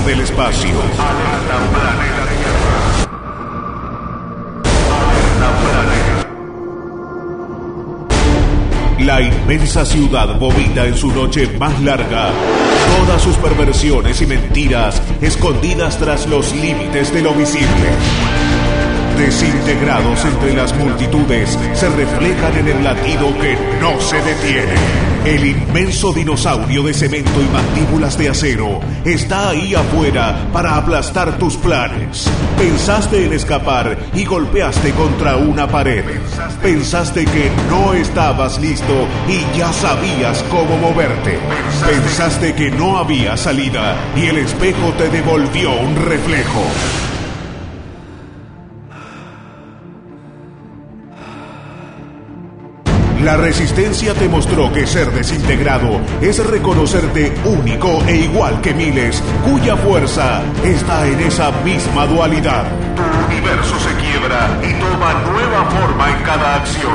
del espacio. Alerta planeta Tierra. La inmensa ciudad vomita en su noche más larga todas sus perversiones y mentiras escondidas tras los límites de lo visible. Desintegrados entre las multitudes, se reflejan en el latido que no se detiene. El inmenso dinosaurio de cemento y mandíbulas de acero está ahí afuera para aplastar tus planes. Pensaste en escapar y golpeaste contra una pared. Pensaste que no estabas listo y ya sabías cómo moverte. Pensaste que no había salida y el espejo te devolvió un reflejo. La resistencia te mostró que ser desintegrado es reconocerte único e igual que miles, cuya fuerza está en esa misma dualidad. Tu universo se quiebra y toma nueva forma en cada acción.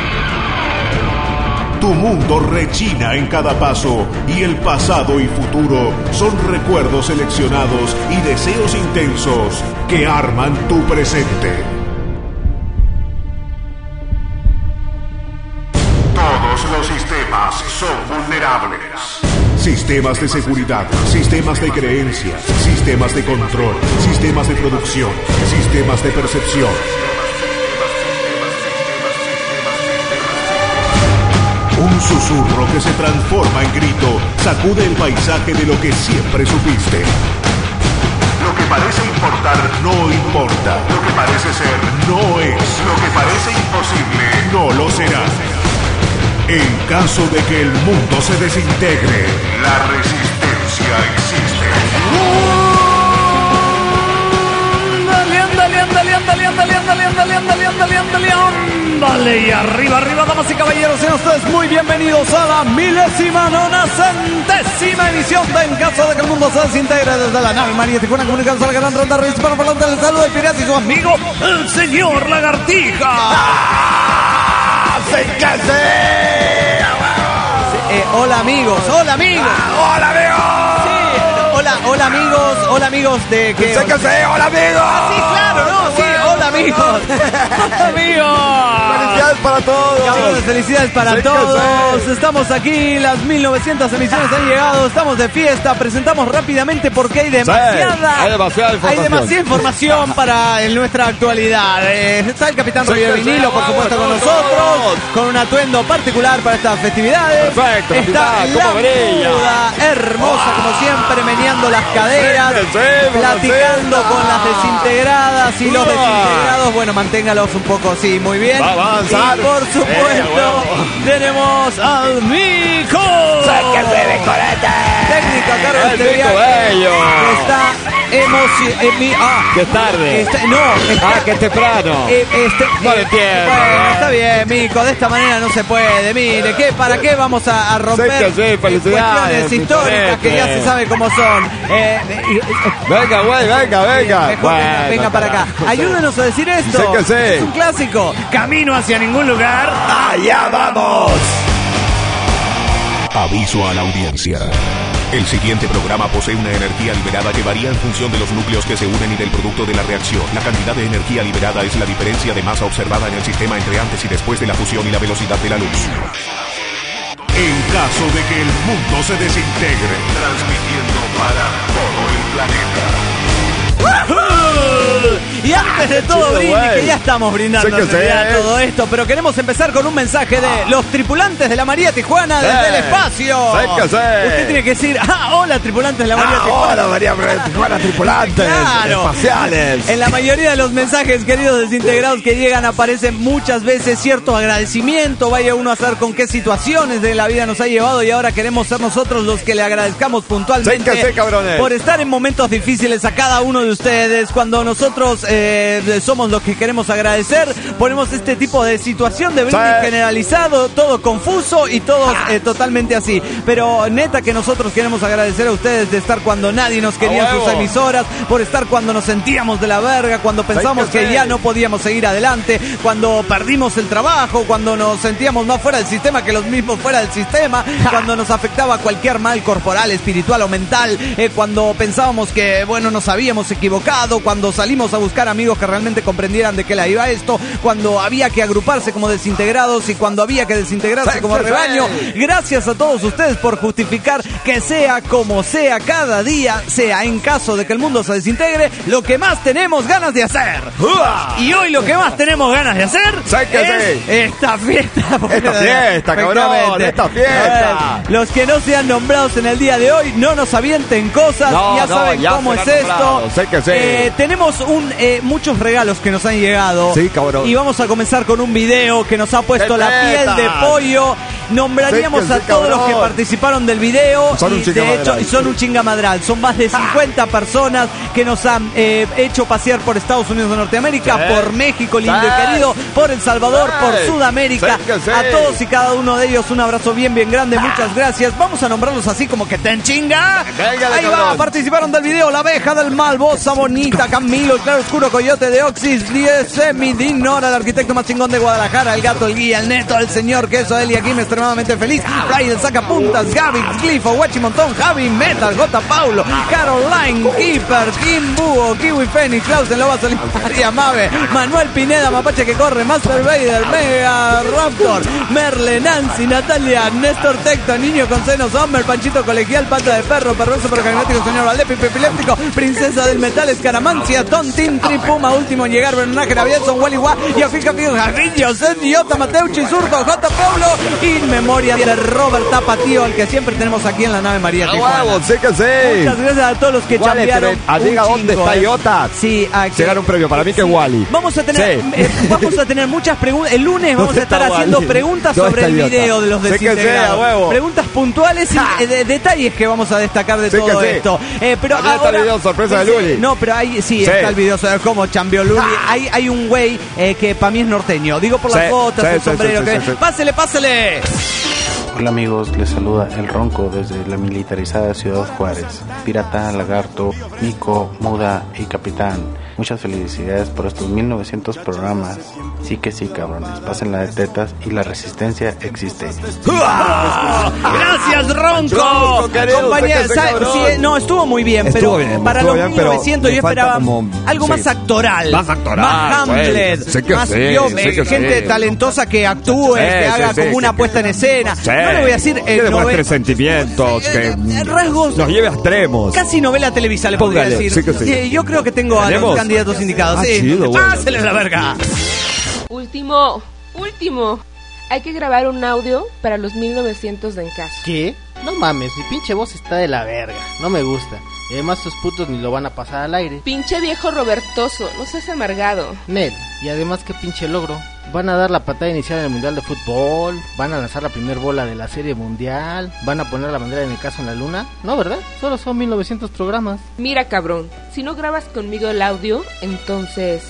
Tu mundo rechina en cada paso y el pasado y futuro son recuerdos seleccionados y deseos intensos que arman tu presente. Todos los sistemas son vulnerables. Sistemas de seguridad, sistemas de creencias, sistemas de control, sistemas de producción, sistemas de percepción. Un susurro que se transforma en grito sacude el paisaje de lo que siempre supiste. Lo que parece importar no importa. Lo que parece ser no es. Lo que parece imposible no lo será. En caso de que el mundo se desintegre, la resistencia existe. Vale, y arriba, damas y caballeros, sean ustedes muy bienvenidos a la 1090ª emisión de En caso de que el mundo se desintegre, desde la nave María Tijuana, comunicando a la gran ronda rey hispanoparlante del saludo del pirata y su amigo, el señor Lagartija. Hola amigos. Hola amigos. Sí, hola amigos de que. Hola amigos. Sí, claro, no, sí, hola amigos. Amigos. Felicidades para todos. Cabrones, felicidades para todos. Estamos aquí, las 1900 emisiones han llegado, estamos de fiesta, presentamos rápidamente porque hay demasiada información para en nuestra actualidad. Está el Capitán Rollo Vinilo, por supuesto, con nosotros, con un atuendo particular para estas festividades. Perfecto. Está la muda, hermosa como siempre, meneando las caderas, platicando con las desintegradas y los desintegrados. Bueno, manténgalos un poco así, muy bien. Va a avanzar. Y por supuesto, tenemos al Mico. Técnico a cargo de este viaje, que está ¡Qué tarde! ¡Qué temprano! No lo entiendo. Bueno, está bien, Mico, de esta manera no se puede. Mire, ¿para qué vamos a romper cuestiones históricas que ya se sabe cómo son? Venga, güey, venga. Venga para acá. Ayúdenos a decir esto. Es un clásico. Camino hacia ningún lugar. ¡Allá vamos! Aviso a la audiencia. El siguiente programa posee una energía liberada que varía en función de los núcleos que se unen y del producto de la reacción. La cantidad de energía liberada es la diferencia de masa observada en el sistema entre antes y después de la fusión y la velocidad de la luz. En caso de que el mundo se desintegre, transmitiendo para todo el planeta. Y antes de todo, que ya estamos brindando todo esto, pero queremos empezar con un mensaje de los tripulantes de la María Tijuana desde el espacio. Usted tiene que decir, hola tripulantes de la María Tijuana. Hola María Tijuana, tripulantes espaciales. En la mayoría de los mensajes, queridos desintegrados, que llegan aparecen muchas veces cierto agradecimiento. Vaya uno a saber con qué situaciones de la vida nos ha llevado y ahora queremos ser nosotros los que le agradezcamos puntualmente por estar en momentos difíciles a cada uno de ustedes. Cuando nosotros somos los que queremos agradecer ponemos este tipo de situación de brindis generalizado, todo confuso y todos totalmente así. Pero neta que nosotros queremos agradecer a ustedes de estar cuando nadie nos quería en sus emisoras, por estar cuando nos sentíamos de la verga, cuando pensamos que ya no podíamos seguir adelante, cuando perdimos el trabajo, cuando nos sentíamos más fuera del sistema que los mismos fuera del sistema, cuando nos afectaba cualquier mal corporal, espiritual o mental, cuando pensábamos que, bueno, nos habíamos equivocado, cuando salimos a buscar amigos que realmente comprendieran de qué la iba esto, cuando había que agruparse como desintegrados y cuando había que desintegrarse como rebaño. Gracias a todos ustedes por justificar que sea como sea cada día, sea en caso de que el mundo se desintegre, lo que más tenemos ganas de hacer. Y hoy lo que más tenemos ganas de hacer es esta fiesta. Esta fiesta, cabrón, esta fiesta. Los que no sean nombrados en el día de hoy, no nos avienten cosas, ya saben cómo es esto. Tenemos muchos regalos que nos han llegado. Sí, cabrón. Y vamos a comenzar con un video que nos ha puesto la piel de pollo. Nombraríamos a todos los que participaron del video. De hecho, son un chingamadral. Son más de 50 personas que nos han hecho pasear por Estados Unidos de Norteamérica, por México, lindo y querido, por El Salvador, por Sudamérica. A todos y cada uno de ellos un abrazo bien bien grande. Muchas gracias. Vamos a nombrarlos así como que ten chinga. Ahí va, participaron del video La Abeja del Mal, Bosa Bonita, Camilo, Claro Oscuro, Coyote de Oxys, 10 Midinora, el arquitecto más chingón de Guadalajara, el Gato, el Guía, el Neto, el Señor Queso, Eli Aquí extremadamente feliz, Ray el Sacapuntas, Gaby, Cliffo, Huachimontón, Javi, Metal, J. Paulo, Caroline, Keeper, Kim Búho, Kiwi Fénix, Clausen Loba Solitaria, Mave, Manuel Pineda, Mapache que corre, Master Vader, Mega Raptor, Merle, Nancy, Natalia, Néstor Tecto, Niño con Senos, Homer, Panchito Colegial, Pata de Perro, Perroso pero Cagnótico, Señor Valdé, Pipe Epiléptico, Princesa del Metal, Escaramancia, Tontín, Tripuma, Último en Llegar, Bernaje, Avielson, Wally Wah, Yafica, Jarrillo, Sediota, Mateuchi, Surto, J. Pablo, In Memoria de Robert Tapatío, el que siempre tenemos aquí en la nave María Tijuana. Sí que sí. Muchas gracias a todos los que chambearon. Diga dónde está Iota. Sí, aquí. Se gana un premio para mí que es Wally. Vamos a tener muchas preguntas. El lunes vamos a estar haciendo preguntas sobre el video de los desintegrados. Preguntas puntuales y detalles que vamos a destacar de todo esto. Pero ahora está el video sorpresa de Luli. No, pero ahí está el video sobre cómo chambeó Luli. Hay un güey que para mí es norteño. Digo por las botas, el sombrero. Pásele. Hola amigos, les saluda El Ronco desde la militarizada Ciudad Juárez. Pirata, Lagarto, Mico, Muda y Capitán. Muchas felicidades por estos 1900 programas. Sí que sí, cabrones. Pásenla de tetas y la resistencia existe. ¡Gracias, Ronco! Compañía, no, estuvo muy bien, pero para los 1900 yo esperaba algo más actoral. Más Hamlet. Más gente talentosa que actúe, que haga como una puesta en escena. No le voy a decir que demuestre sentimientos, que rasgos, nos lleve a extremos. Casi novela televisa le podría decir. Sí que sí. Yo creo que tengo a los candidatos indicados. Chido, ¡Pásale la verga! Último. Hay que grabar un audio para los 1900 de En Caso. ¿Qué? No mames, mi pinche voz está de la verga. No me gusta. Y además esos putos ni lo van a pasar al aire. Pinche viejo Robertoso, no seas amargado. Nel, y además qué pinche logro. Van a dar la patada inicial en el Mundial de Fútbol, van a lanzar la primer bola de la Serie Mundial, van a poner la bandera de En Caso en la luna. No, ¿verdad? Solo son 1900 programas. Mira, cabrón, si no grabas conmigo el audio, entonces...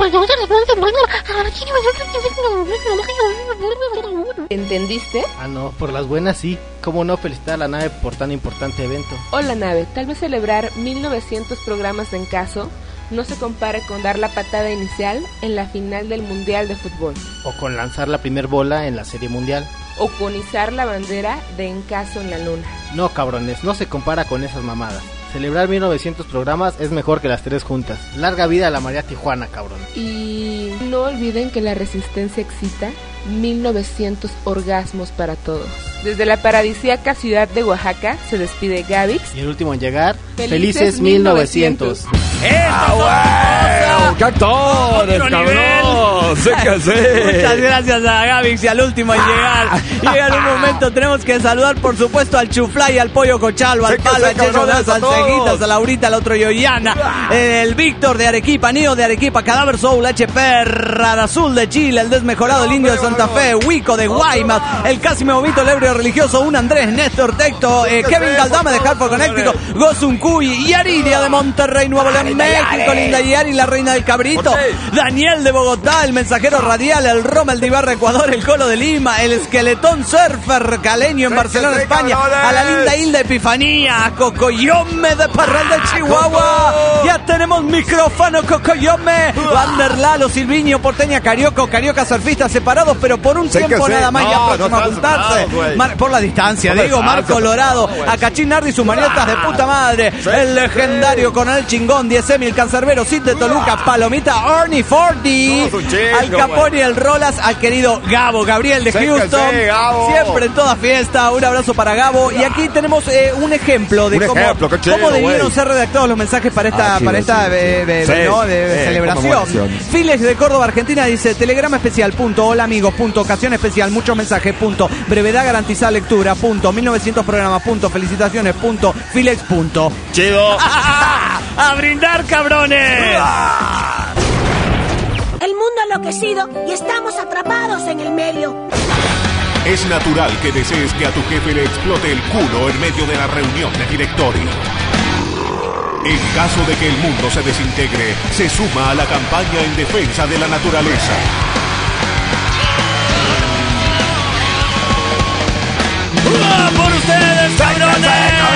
¿Entendiste? Ah, no, por las buenas sí. ¿Cómo no felicitar a la nave por tan importante evento? Hola, nave, tal vez celebrar 1900 programas de En Caso no se compare con dar la patada inicial en la final del Mundial de Fútbol. O con lanzar la primer bola en la Serie Mundial. O con izar la bandera de En Caso en la luna. No, cabrones, no se compara con esas mamadas. Celebrar 1900 programas es mejor que las 3 juntas. Larga vida a la María Tijuana, cabrón. Y no olviden que la resistencia excita 1900 orgasmos para todos. Desde la paradisíaca ciudad de Oaxaca se despide Gavix. Y el último en llegar, felices 1900. ¡Qué actores, cabrón! ¡Sí que sí! Muchas gracias a Gavix y al último en llegar. Llega en un momento, tenemos que saludar por supuesto al Chuflay, al Pollo Cochalvo, al Palo, al Checho, al Ceguitas, a Laurita, al otro Yoyana, el Víctor de Arequipa, Nido de Arequipa, Cadáver Soul, HP, Radazul de Chile, el Desmejorado, el Indio de Santa Fe, Huico de Guaymas, el Casi Me Vomito, el Ebrio Religioso, un Andrés, Néstor Tecto, Kevin Galdame de Hartford, Connecticut, Gosun Cuy, Yaridia de Monterrey, Nuevo León, México, Linda Yari, la Reina del Cabrito, Daniel de Bogotá, el Mensajero Radial, el Rommel de Ibarra, Ecuador, el Colo de Lima, el Esqueletón Surfer Caleño en Barcelona, España, a la linda Hilda Epifanía, a Cocoyome de Parral de Chihuahua. Ya tenemos micrófono, Cocoyome. Vander Lalo, Silviño, Porteña, Carioca, surfistas separados, pero por un tiempo nada más. Ya próximo a juntarse. Por la distancia, digo, Marco Colorado, a Cachín Nardi, sus manietas de puta madre, el legendario Coronel Chingón, Diesemi, el Cancerbero, Cid de Toluca, Palomita, Ernie Fordy, Al Capone, el Rolas, al querido Gabo, Gabriel de Houston, siempre en toda fiesta. Un abrazo para Gabo. Y aquí tenemos un ejemplo de cómo debieron ser redactados los mensajes para esta celebración. Filex de Córdoba, Argentina, dice: telegrama especial, punto, hola amigos, punto, ocasión especial, muchos mensajes, punto, brevedad garantizada lectura, punto, 1900 programas, punto, felicitaciones, punto, Filex, punto. Chido. ¡A brindar, cabrones! El mundo ha enloquecido y estamos atrapados en el medio. Es natural que desees que a tu jefe le explote el culo en medio de la reunión de directorio. En caso de que el mundo se desintegre, se suma a la campaña en defensa de la naturaleza. ¡Por ustedes, cabrones!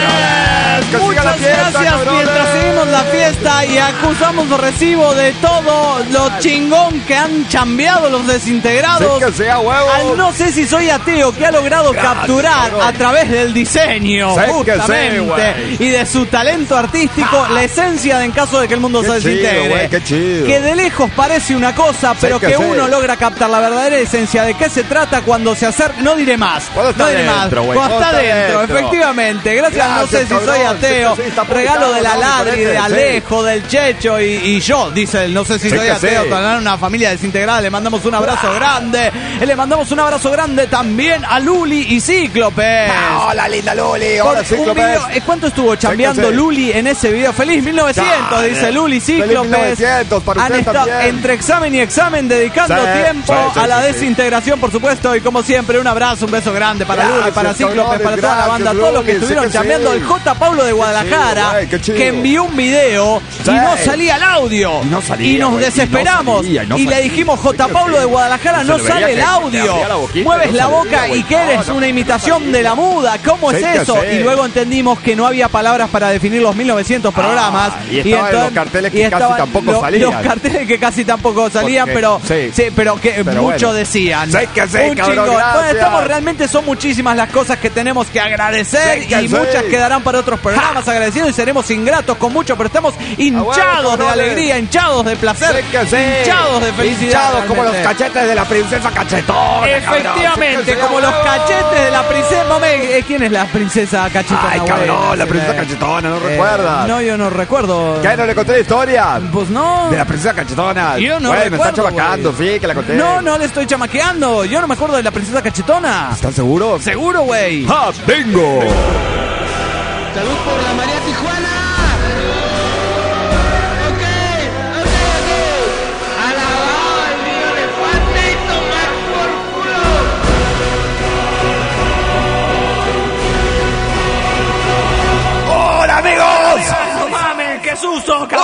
Muchas gracias, cabrones. Mientras seguimos la fiesta y acusamos recibo de todo lo chingón que han chambeado los desintegrados. Que sea huevo. Al no sé si soy ateo, que ha logrado capturar a través del diseño, justamente, y de su talento artístico, la esencia de en caso de que el mundo se desintegre. Qué chido. Que de lejos parece una cosa, pero que uno logra captar la verdadera esencia de qué se trata cuando se acerca. No diré más. Cuando está dentro, efectivamente. Gracias, no sé si soy ateo. Regalo de la Ladri, de Alejo, del Checho y yo, dice él. No sé si soy ateo. Una familia desintegrada. Le mandamos un abrazo grande. Le mandamos un abrazo grande también a Luli y Cíclope. Hola, linda Luli. Hola, Cíclope. ¿Cuánto estuvo chambeando Luli en ese video? Feliz 1900, dice Luli y Cíclope. Feliz 1900 para usted también. Entre examen y examen, dedicando tiempo a la desintegración, por supuesto. Y como siempre, un abrazo, un beso grande para Luli, para Cíclope, para toda la banda, todos los que estuvieron chambeando. El J. Pablo de Guadalajara, que envió un video y no salía el audio. Y nos desesperamos. Y le dijimos: J. Pablo de Guadalajara, no sale el audio. Mueves la boca y que eres una imitación de la muda. ¿Cómo es eso? Y luego entendimos que no había palabras para definir los 1900 programas. Y estaban los carteles que casi tampoco salían. Los carteles que casi tampoco salían, pero que muchos decían. Un chingón. Bueno, realmente son muchísimas las cosas que tenemos que agradecer y muchas quedarán para otros programas agradecidos y seremos ingratos con mucho, pero estamos hinchados de alegría, hinchados de placer, hinchados de felicidad. Hinchados como los cachetes de la princesa cachetona. Efectivamente, como los cachetes de la princesa. ¿Quién es la princesa cachetona? Ay, cabrón, la princesa cachetona, ¿no recuerdas? No, yo no recuerdo. ¿Qué? ¿No le conté la historia? Pues no. De la princesa cachetona. Yo no recuerdo. Me está chabacando, sí, que la conté. No le estoy chamaqueando. Yo no me acuerdo de la princesa cachetona. ¿Están seguros? Seguro, güey. ¡Ah, bingo! ¡Salud por la María Tijuana! Ok. Alabado al niño elefante y tomar por culo. ¡Hola, amigos! ¡No mames! ¡Qué susto, cabrón!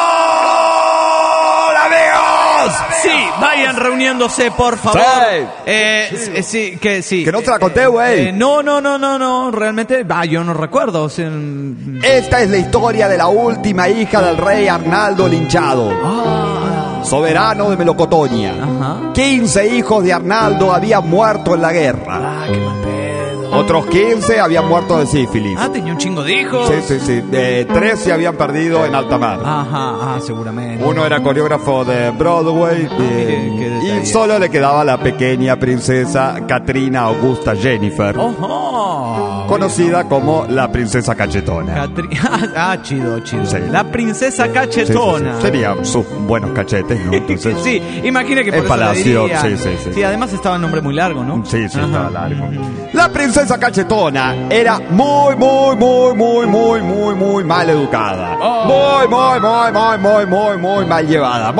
¡Hola, amigos! Sí, vayan reuniéndose, por favor. Sí. Que no te la conté, güey. No, realmente, yo no recuerdo. Esta es la historia de la última hija del rey Arnaldo el Hinchado. Soberano de Melocotonia. 15 hijos de Arnaldo habían muerto en la guerra. Qué mal pedo. Otros 15 habían muerto de sífilis. Tenía un chingo de hijos. Sí. 13 se habían perdido en alta mar. Seguramente. Uno era coreógrafo de Broadway y solo le quedaba la pequeña princesa Katrina Augusta Jennifer, conocida como la princesa cachetona. Chido. Sí. La princesa cachetona. Sí. Serían sus buenos cachetes, ¿no? Entonces, sí, imagina que por el eso palacio, le dirían. Sí, además estaba el nombre muy largo, ¿no? Sí, estaba largo. La princesa cachetona era muy mal educada. Muy mal llevada.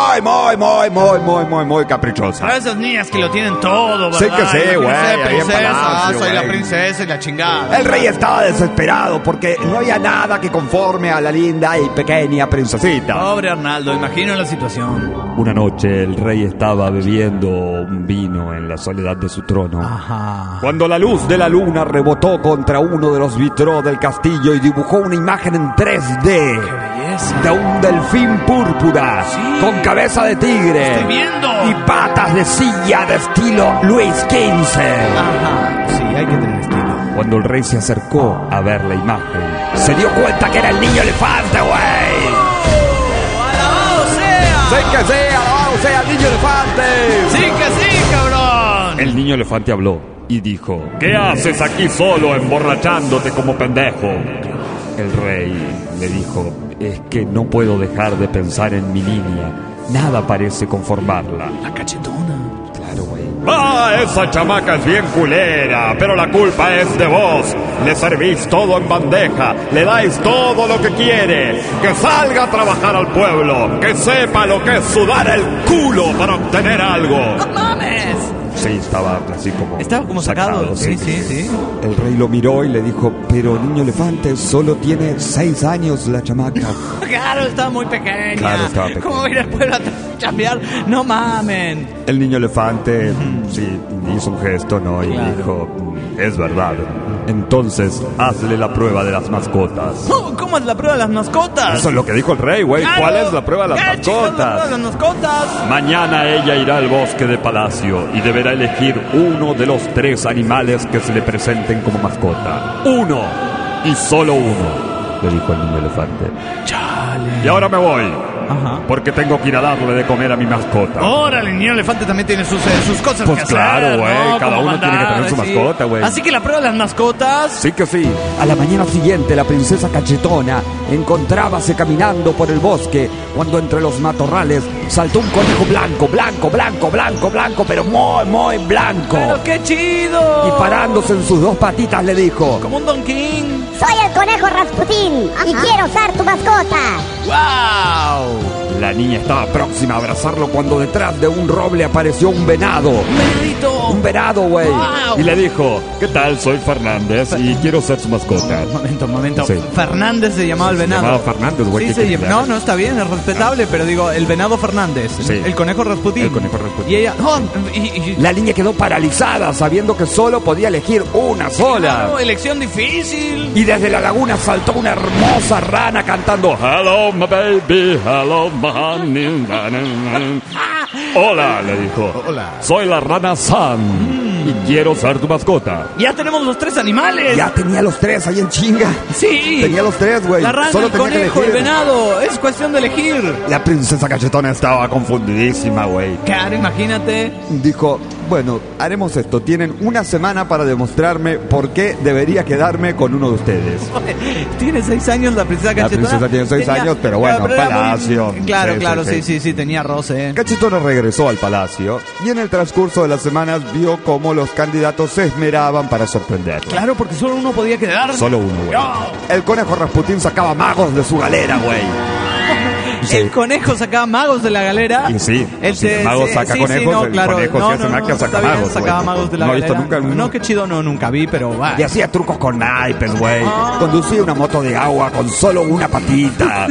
Muy caprichosa. Para esas niñas que lo tienen todo, ¿verdad? Sí que sí, güey. Soy la princesa y la chingada. mirada. El rey estaba desesperado porque no había nada que conforme a la linda y pequeña princesita. Pobre Arnaldo, imagino la situación. Una noche el rey estaba bebiendo un vino en la soledad de su trono. Ajá. Cuando la luz de la luna rebotó contra uno de los vitrós del castillo y dibujó una imagen en 3D. ¡Qué belleza! De un delfín púrpura, sí, con cabeza de tigre. ¡Estoy viendo! Y patas de silla de estilo Luis XV. Ajá, sí, hay que tener estilo. Cuando el rey se acercó a ver la imagen, se dio cuenta que era el niño elefante, güey. ¡Alabado sea! ¡Sí que sí! ¡Alabado sea el niño elefante! ¡Sí que sí, cabrón! El niño elefante habló y dijo: ¿qué haces aquí solo emborrachándote como pendejo? El rey le dijo: es que no puedo dejar de pensar en mi niña. Nada parece conformarla. La cachetona. Claro, güey. ¡Ah, esa chamaca es bien culera! Pero la culpa es de vos. Le servís todo en bandeja. Le dais todo lo que quiere. Que salga a trabajar al pueblo. Que sepa lo que es sudar el culo para obtener algo. ¡No mames! Sí, estaba así como... Estaba como sacado. Sí. El rey lo miró y le dijo: pero niño elefante, solo tiene 6 años la chamaca. Claro, estaba muy pequeña. Claro, estaba pequeña. ¿Cómo va a ir al pueblo a chambear? No mamen. El niño elefante, sí, hizo un gesto, ¿no? Y dijo: es verdad. Entonces, hazle la prueba de las mascotas. ¿Cómo es la prueba de las mascotas? Eso es lo que dijo el rey, güey. Claro. ¿Cuál es la prueba de las mascotas? La prueba de las mascotas. Mañana ella irá al bosque de palacio y deberá elegir uno de los 3 animales que se le presenten como mascota. Uno, y solo uno, le dijo el niño elefante. Chale. Y ahora me voy. Ajá. Porque tengo que ir a darle de comer a mi mascota. Órale, el niño elefante también tiene sus cosas Pues que claro, hacer. güey, ¿no? cada Como uno tiene que tener su mascota, güey. Así que la prueba de las mascotas. Sí que sí. A la mañana siguiente, la princesa Cachetona encontrábase caminando por el bosque cuando entre los matorrales saltó un conejo blanco, pero muy blanco. ¡Pero qué chido! Y parándose en sus 2 patitas le dijo: como un Don King. Soy el conejo Rasputín y quiero ser tu mascota. ¡Wow! La niña estaba próxima a abrazarlo cuando detrás de un roble apareció un venado. ¡Venadito! Un venado, güey. Wow. Y le dijo: ¿qué tal? Soy Fernández y quiero ser su mascota. Un momento. Sí. Fernández se llamaba el venado. Se llamaba Fernández, güey. Sí, no, está bien, es respetable, pero digo, el venado Fernández. Sí. El conejo Rasputín. El conejo Rasputín. Y ella... La niña quedó paralizada sabiendo que solo podía elegir una sola. Claro, elección difícil. Y desde la laguna saltó una hermosa rana cantando: Hello, my baby, hello, my honey. Hola, le dijo. Hola. Soy la rana Sam y quiero ser tu mascota. Ya tenemos los 3 animales. Ya tenía los 3 ahí en chinga. Sí. Tenía los 3, güey. La rana, Solo el tenía que conejo, el elegir. venado. Es cuestión de elegir. La princesa Cachetona estaba confundidísima, güey. Claro, imagínate. Dijo: bueno, haremos esto. Tienen una semana para demostrarme por qué debería quedarme con uno de ustedes. Tiene 6 años la princesa Cachetona. La princesa tiene 6 años, pero bueno, era palacio. muy... Claro, sí, tenía roce. Cachetona regresó al palacio y en el transcurso de las semanas vio cómo los candidatos se esmeraban para sorprenderlo. Claro, porque solo uno podía quedar. Solo uno, güey. El conejo Rasputín sacaba magos de su galera, güey. Sí. El conejo sacaba magos de la galera. Y sí, el mago saca conejos, no, claro, el conejo si hace magia saca magos. Sacaba magos de la galera. ¿No he visto nunca? No, qué chido, no, nunca vi, pero va. Y hacía trucos con naipes, güey. Conducía una moto de agua con solo una patita.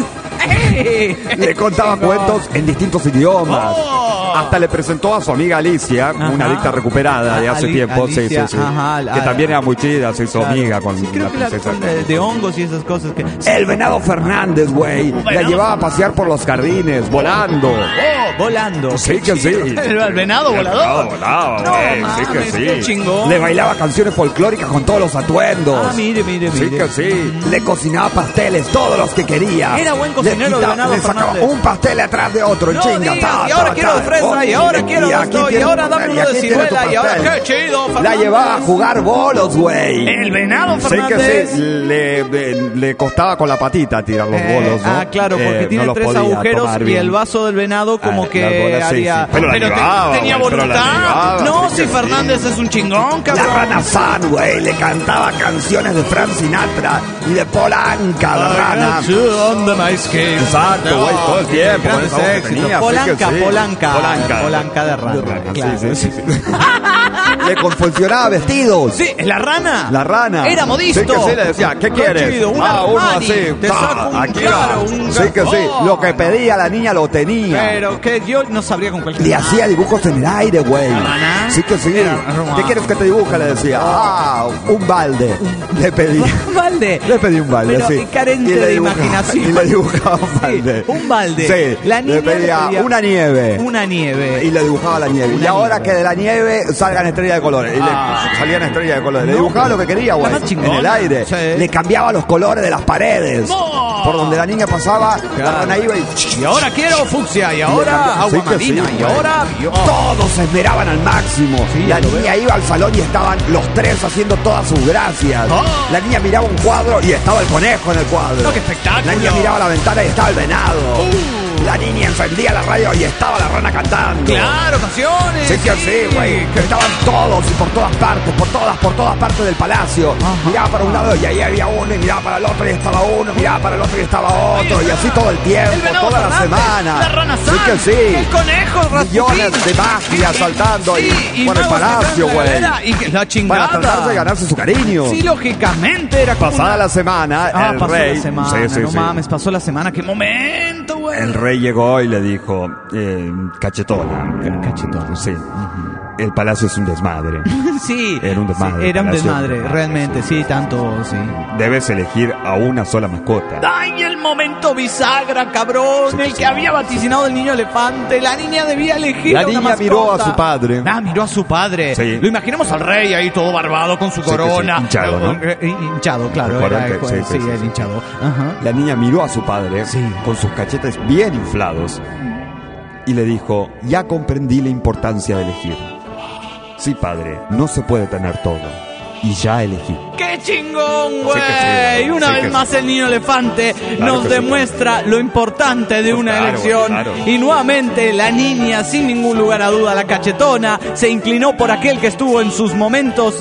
Le contaba cuentos en distintos idiomas. Hasta le presentó a su amiga Alicia, una adicta recuperada de hace tiempo. Alicia, sí. Que también era muy chida, se hizo amiga con creo la que princesa. de hongos y esas cosas que... El venado Fernández, güey. La llevaba a pasear por los jardines, volando. Volando. Sí que sí. El venado volador. Volaba, güey. No, Sí que mames, qué sí. chingón. Le bailaba canciones folclóricas con todos los atuendos. Mire. Sí que sí. Le cocinaba pasteles, todos los que quería. Era buen cocinero de venado Le sacaba Fernández. un pastel atrás de otro, en No chinga. digas, y ahora quiero de fresa, y ahora quiero de esto, y ahora dame uno de ciruela, y ahora qué chido, Fernández. La llevaba a jugar bolos, güey. El venado Sí Fernández. que sí. Le costaba con la patita tirar los bolos, ¿no? Claro, porque no tiene los 3 podía agujeros tomar y bien. el vaso del venado como Las que bolas, sí, haría... sí. Pero la llevaba, tenía güey, pero la voluntad. llevaba, No, sí si que Fernández sí. es un chingón, La cabrón. rana San, güey, le cantaba canciones de Frank Sinatra y de Polanca, la rana. Exacto, güey, todo el tiempo. Con esa voz que tenía, Polanca, sí que sí. Polanca. Polanca de rana. Claro. Sí. Le confeccionaba vestidos. Sí, la rana. La rana. Era modisto. Sí que sí, le decía, ¿qué quieres? Uno así. Te saco un aquí claro, va. Sí que sí. Lo que pedía la niña lo tenía. Pero que yo no sabría con cuál. Le hacía dibujos en el aire, güey. Sí que sí. ¿Qué quieres que te dibuje? Le decía. Un balde. Le pedí. ¿Un balde? Le pedí un balde, pero sí. Carente de imaginación. Y le dibujaba un balde. Sí, un balde. Sí. La niña le pedía una nieve. Una nieve. Y le dibujaba la nieve. Y ahora que de la nieve salgan estrellas de colores. Y le salían estrellas de colores. Le dibujaba lo que quería, güey. En el aire. Sí. Le cambiaba los colores de las paredes. Por donde la niña pasaba, la rana iba y ahora quiero fucsia, y ahora agua marina, y ahora... Todos se esmeraban al máximo. La niña iba al salón y estaban los tres haciendo todas sus gracias. La niña miraba un cuadro y estaba el conejo en el cuadro. ¡Qué espectáculo! La niña miraba la ventana y estaba el venado. La niña encendía la radio y estaba la rana cantando. ¡Claro, canciones! Sí, que sí, güey. Que estaban todos y por todas partes del palacio. Miraba para un lado y ahí había uno, y miraba para el otro y estaba uno, miraba para el otro y estaba otro. Y así todo el tiempo, toda la semana. La rana sí que sí. El conejo, millones de magia saltando y por el palacio, güey. Y la chingada. Para tratar de ganarse su cariño. Sí, lógicamente era como pasada la semana, el pasó rey. La semana, no mames, pasó la semana. ¡Qué momento, güey! El rey llegó y le dijo, cachetona. Cachetona. Sí. El palacio es un desmadre. Sí. Era un desmadre. Sí, era un desmadre, realmente, sí, tanto, sí. Debes elegir a una sola mascota. ¡Ay, el momento bisagra, cabrón! Sí, el que había vaticinado el niño elefante. La niña debía elegir la a una niña mascota. Miró a su padre. Miró a su padre. Sí. Lo imaginemos al rey ahí todo barbado con su corona. Sí, hinchado, ¿no? Hinchado, claro. Sí, el hinchado. Ajá. La niña miró a su padre con sus cachetes bien inflados y le dijo, ya comprendí la importancia de elegir. Sí, padre, no se puede tener todo. Y ya elegí. ¡Qué chingón, güey! Sí, una vez más el niño elefante nos demuestra lo importante de una elección. Claro. Y nuevamente la niña, sin ningún lugar a duda, la cachetona, se inclinó por aquel que estuvo en sus momentos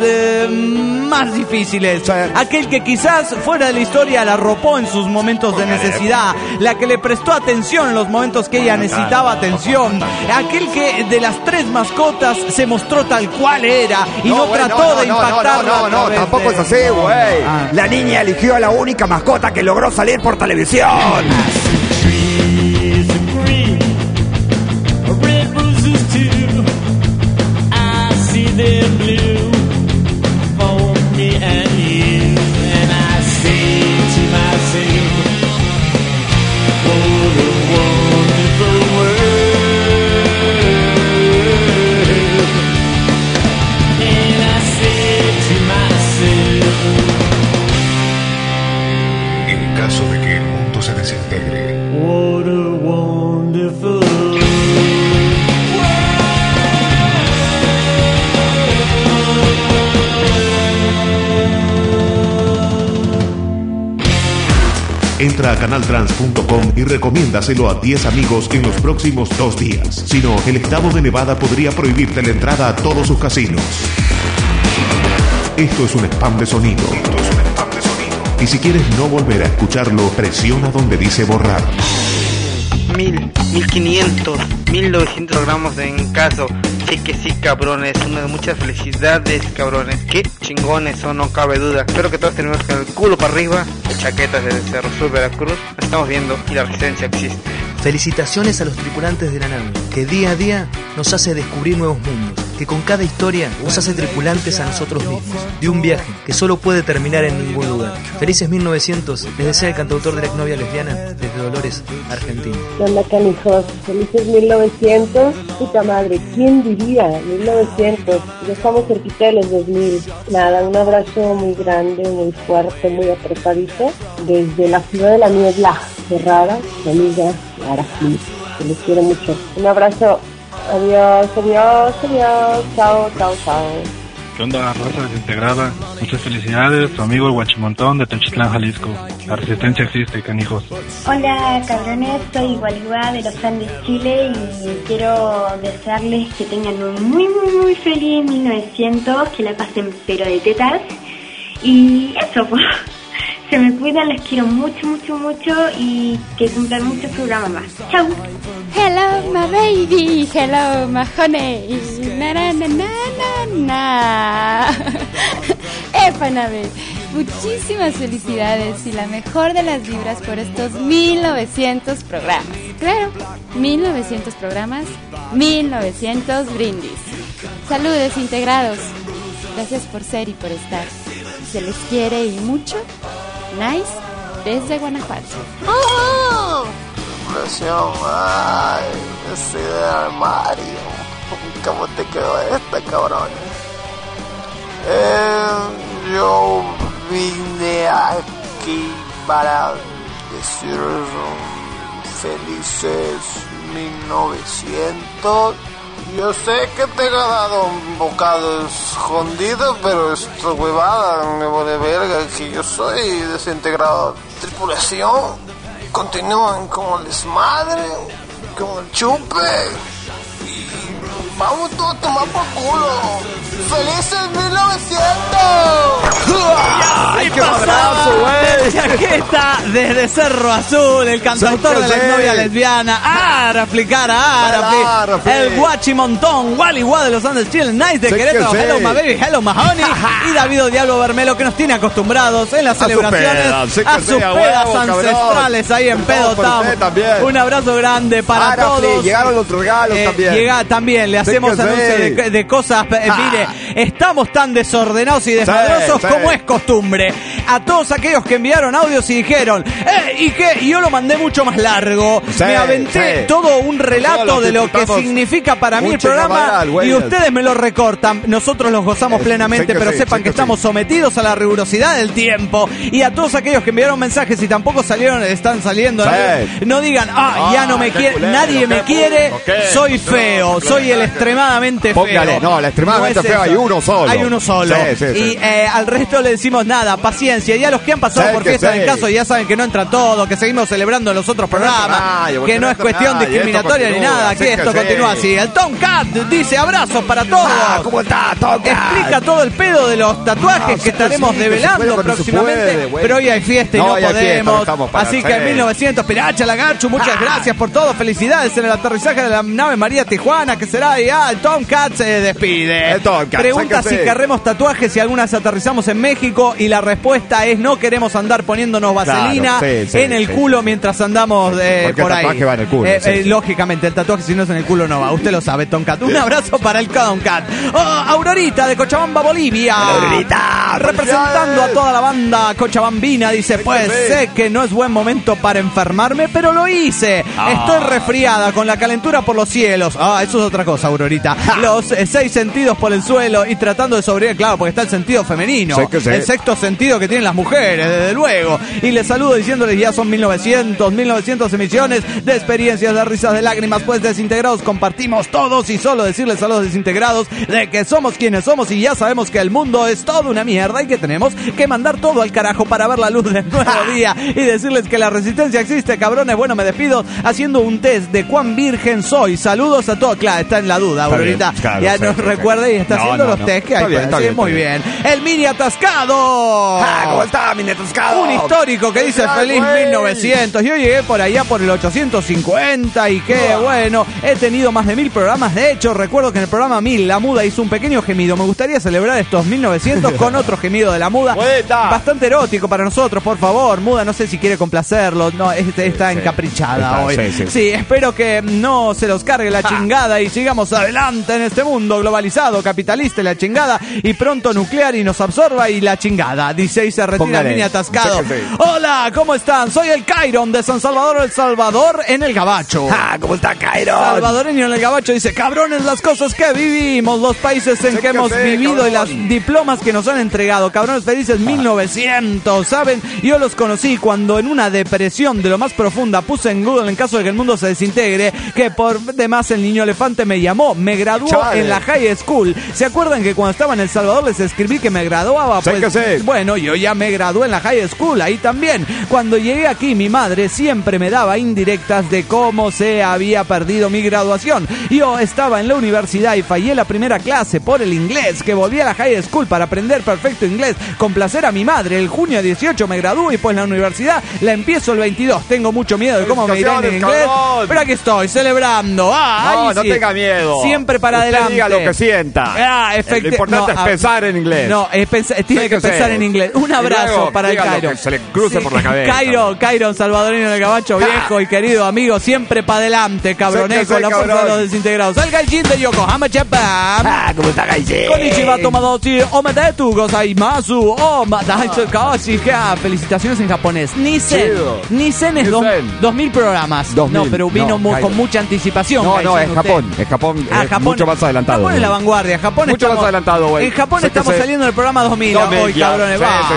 más difíciles. Aquel que quizás fuera de la historia la arropó en sus momentos de necesidad. La que le prestó atención en los momentos que ella necesitaba atención. Aquel que de las tres mascotas se mostró tal cual era y no trató de impactarlo. No, tampoco es así, güey. La niña eligió a la única mascota que logró salir por televisión. Entra a canaltrans.com y recomiéndaselo a 10 amigos en los próximos 2 días. Si no, el estado de Nevada podría prohibirte la entrada a todos sus casinos. Esto es un spam de sonido. Y si quieres no volver a escucharlo, presiona donde dice borrar. 1500, 1900 gramos en caso. Sí que sí, cabrones. Muchas felicidades, cabrones. Qué chingones son, no cabe duda. Espero que todos tenemos con el culo para arriba. Chaquetas desde Cerro Sur, Veracruz. Nos estamos viendo y la resistencia existe. Felicitaciones a los tripulantes de la nave, que día a día nos hace descubrir nuevos mundos, que con cada historia nos hace tripulantes a nosotros mismos, de un viaje que solo puede terminar en ningún lugar. Felices 1900, les desea el cantautor de la exnovia lesbiana desde Dolores, Argentina. ¿Qué onda, canijos? Felices 1900, puta madre, ¿quién diría? 1900, ya estamos cerquita de los 2000. Nada, un abrazo muy grande, muy fuerte, muy apretadito, desde la ciudad de la niebla cerrada, mi amiga Araceli, que les quiero mucho. Un abrazo, adiós, adiós, adiós, chao, chao, chao. ¿Qué onda, raza desintegrada? Muchas felicidades, tu amigo el Guachimontón de Tenochtitlán, Jalisco. La resistencia existe, canijos. Hola, cabrones, soy Igualigua de los Andes, Chile, y quiero desearles que tengan un muy, muy, muy feliz 1900, que la pasen pero de tetas. Y eso, pues, Se me cuidan, les quiero mucho, mucho, mucho y que cumplan muchos programas más. Chau. Hello, my baby. Hello, my honey. Na, na, na, na, na, na. Nave. Muchísimas felicidades y la mejor de las vibras por estos 1900 programas. Claro, 1900 programas, 1900 brindis. Saludos integrados. Gracias por ser y por estar. Se les quiere y mucho. Nice, desde Guanajuato. ¡Oh! Ay, ese del armario. ¿Cómo te quedó esta, cabrón? Yo vine aquí para decir felices 1900. Yo sé que te he dado un bocado escondido, pero esto huevada me vale verga, que yo soy desintegrado. Tripulación, continúan como el desmadre, como el chupe, y vamos todos a tomar por culo. ¡Felices 1900! ¡Ay, qué abrazo, güey! Chaqueta desde Cerro Azul, el cantautor de la exnovia lesbiana, el Guachimontón, Wally Wad de los Andes Chile, Nice de Querétaro, Hello My Baby, Hello My Honey, y David Diablo Bermelo, que nos tiene acostumbrados en las celebraciones a sus pedas ancestrales ahí en Pedo Town. Un abrazo grande para todos. Llegaron los regalos también. También le hacemos anuncios de cosas. Mire, estamos tan desordenados y desmadrosos como es costumbre. A todos aquellos que enviaron audios y dijeron, ¿y qué? Y yo lo mandé mucho más largo. Me aventé todo un relato de lo que significa para mí el programa y ustedes me lo recortan. Nosotros los gozamos plenamente, pero sepan que estamos sometidos a la rigurosidad del tiempo. Y a todos aquellos que enviaron mensajes y tampoco están saliendo, no digan, ya no me quiere, nadie me quiere, soy feo, soy el extremadamente feo. No, el extremadamente feo hay uno solo. Hay uno solo. Y al resto le decimos nada, paciencia. Y a los que han pasado por fiesta en caso ya saben que no entra todo, que seguimos celebrando en los otros programas, que no es cuestión discriminatoria ni nada, que esto continúa así. El Tomcat dice abrazos para todos. ¿Cómo está, Tomcat? Explica todo el pedo de los tatuajes que estaremos develando próximamente, pero hoy hay fiesta y no podemos. Así que en 1900, Piracha Lagarchu, muchas gracias por todo. Felicidades en el aterrizaje de la nave María Tijuana, que será ya. El Tomcat se despide. Pregunta si querremos tatuajes y algunas aterrizamos en México y la respuesta es no queremos andar poniéndonos vaselina en el culo mientras andamos por ahí. El tatuaje va en el culo. Lógicamente, el tatuaje si no es en el culo no va. Usted lo sabe, Tomcat. Un abrazo para el Tomcat. Aurorita de Cochabamba, Bolivia. Aurorita, representando a toda la banda cochabambina, dice, pues sé que no es buen momento para enfermarme, pero lo hice. Estoy resfriada con la calentura por los cielos. Eso es otra cosa, Aurorita. Los 6 sentidos por el suelo y tratando de sobrevivir, claro, porque está el sentido femenino. El sexto sentido que tienen las mujeres, desde luego. Y les saludo diciéndoles, ya son 1900 emisiones de experiencias, de risas, de lágrimas, pues desintegrados compartimos todos, y solo decirles a los desintegrados de que somos quienes somos y ya sabemos que el mundo es toda una mierda y que tenemos que mandar todo al carajo para ver la luz del nuevo día y decirles que la resistencia existe, cabrones. Bueno, me despido haciendo un test de cuán virgen soy. Saludos a todos. Claro, está en la duda, ahorita ya nos recuerde y está haciendo los test que hay. Muy bien. El Mini Atascado. ¿Cómo está, Mini Atascado? Un histórico que dice feliz 1900. Yo llegué por allá por el 850 y qué bueno. He tenido más de 1000 programas. De hecho, recuerdo que en el programa 1000 la Muda hizo un pequeño gemido. Me gustaría celebrar estos 1900 con otro gemido de la Muda. Bastante erótico para nosotros, por favor. Muda, no sé si quiere complacerlo. No, está encaprichada hoy. Sí, espero que no se los cargue la chingada y sigamos adelante en este mundo globalizado, capitalista y la chingada, y pronto nuclear y nos absorba y la chingada. Dice y se retira el Mini Atascado. Hola, ¿cómo están? Soy el Cairon de San Salvador, El Salvador en el Gabacho. ¿Cómo está, Cairon? Salvadoreño en el Gabacho dice, cabrones, las cosas que vivimos, los países en que hemos vivido y las diplomas que nos han entregado. Cabrones felices 1900, ¿saben? Yo los conocí cuando en una depresión de lo más profunda puse en Google, en caso de que el mundo se desintegre, que por demás el niño elefante me llamó, me graduó en la high school. ¿Se acuerdan que cuando estaba en El Salvador les escribí que me graduaba? Pues bueno, yo ya me gradué en la high School, ahí también. Cuando llegué aquí, mi madre siempre me daba indirectas de cómo se había perdido mi graduación. Yo estaba en la universidad y fallé la primera clase por el inglés, que volví a la high school para aprender perfecto inglés, complacer a mi madre. El junio 18 me gradué y pues la universidad la empiezo el 22. Tengo mucho miedo de cómo me iré en inglés, pero aquí estoy, celebrando. No tenga miedo. Siempre para Usted adelante. diga lo que sienta. Lo importante es pensar en inglés. No, tiene que pensar en inglés. Un abrazo para el Cairo. Que se le cruce por la cabeza. Cairo, salvadoreño del Gabacho, viejo y querido amigo, siempre para adelante, cabroneco, la fuerza de los desintegrados. El Gaijin de Yokohama, Japan. ¿Cómo está Gaijin? Konnichiwa, tomadoshi, omedetu gozaimasu, omadaisu kaoshi. Felicitaciones en japonés. Nisen es 2000 programas. 2000. No, pero vino con mucha anticipación. No, es Japón. Es Japón. Mucho más adelantado. Japón es la vanguardia. Mucho más adelantado, güey. En Japón estamos saliendo del programa 2000 hoy, cabrones.